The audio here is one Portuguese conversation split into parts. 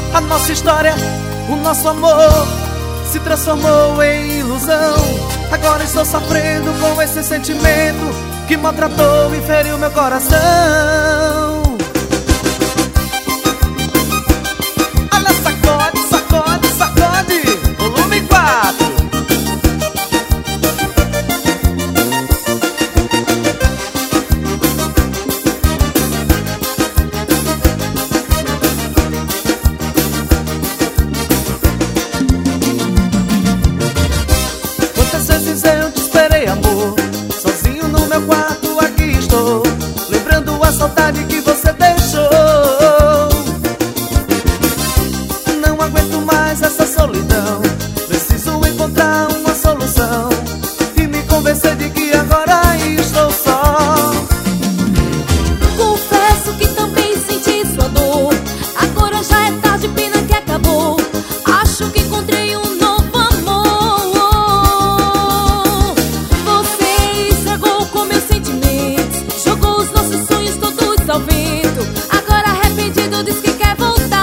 A nossa história, o nosso amor se transformou em ilusão. Agora estou sofrendo com esse sentimento que maltratou e feriu meu coração. Olha, sacode, sacode, sacode, volume 4. Quantas vezes eu te esperei, amor, sozinho no meu quarto, aqui estou, lembrando a saudade que você deixou. Não aguento mais essa solidão, preciso encontrar uma solução e me convencer de que agora estou só. Confesso que também senti sua dor, agora já é tarde, pena que acabou. Acho que encontrei um novo amor. Você estragou com meus sentimentos, jogou os nossos sonhos todos ao vento. Agora arrependido diz que quer voltar.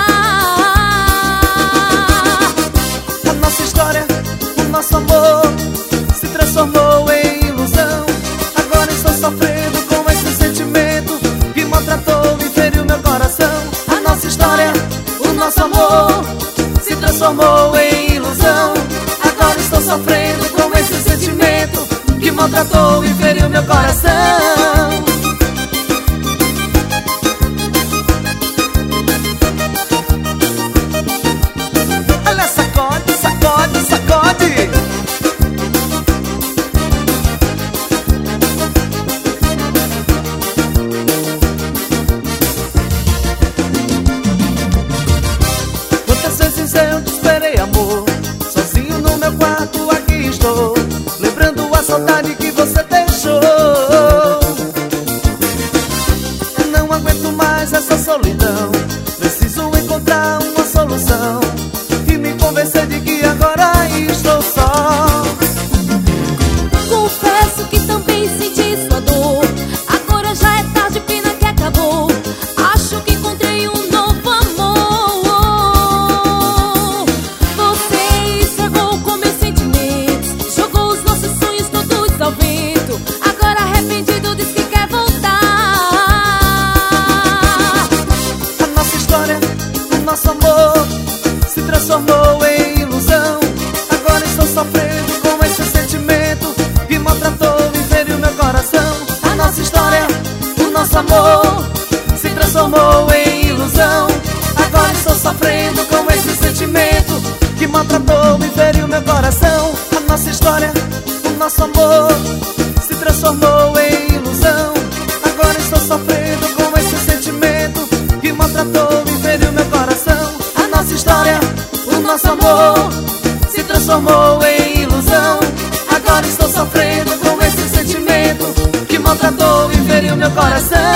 A nossa história, o nosso amor se transformou em ilusão. Agora estou sofrendo com esse sentimento que maltratou e feriu meu coração. A nossa história, o nosso amor se transformou em ilusão. Agora estou sofrendo com esse sentimento que maltratou e feriu meu coração. Olha, sacode, sacode, sacode. Quantas vezes eu te esperei, amor, sozinho no meu quarto, aqui estou, lembrando a saudade que você deixou. Não aguento mais essa solidão, preciso encontrar uma solução e me convencer de que agora estou só. Confesso que também senti sua dor, agora já é tarde, pena que acabou. Acho que encontrei um novo amor. Você estragou com meus sentimentos, jogou os nossos sonhos todos ao vento. Agora arrependido diz que quer voltar. A nossa história, o nosso amor se transformou em ilusão. Agora estou sofrendo com esse sentimento que maltratou e feriu meu coração. A nossa história, o nosso amor se transformou em ilusão. Agora estou sofrendo com esse sentimento que maltratou e feriu meu coração. A nossa história, o nosso amor se transformou em ilusão. Agora estou sofrendo com esse sentimento que maltratou e feriu meu coração. A nossa história, o nosso amor se transformou em ilusão. Agora estou sofrendo com esse sentimento que maltratou e feriu meu coração.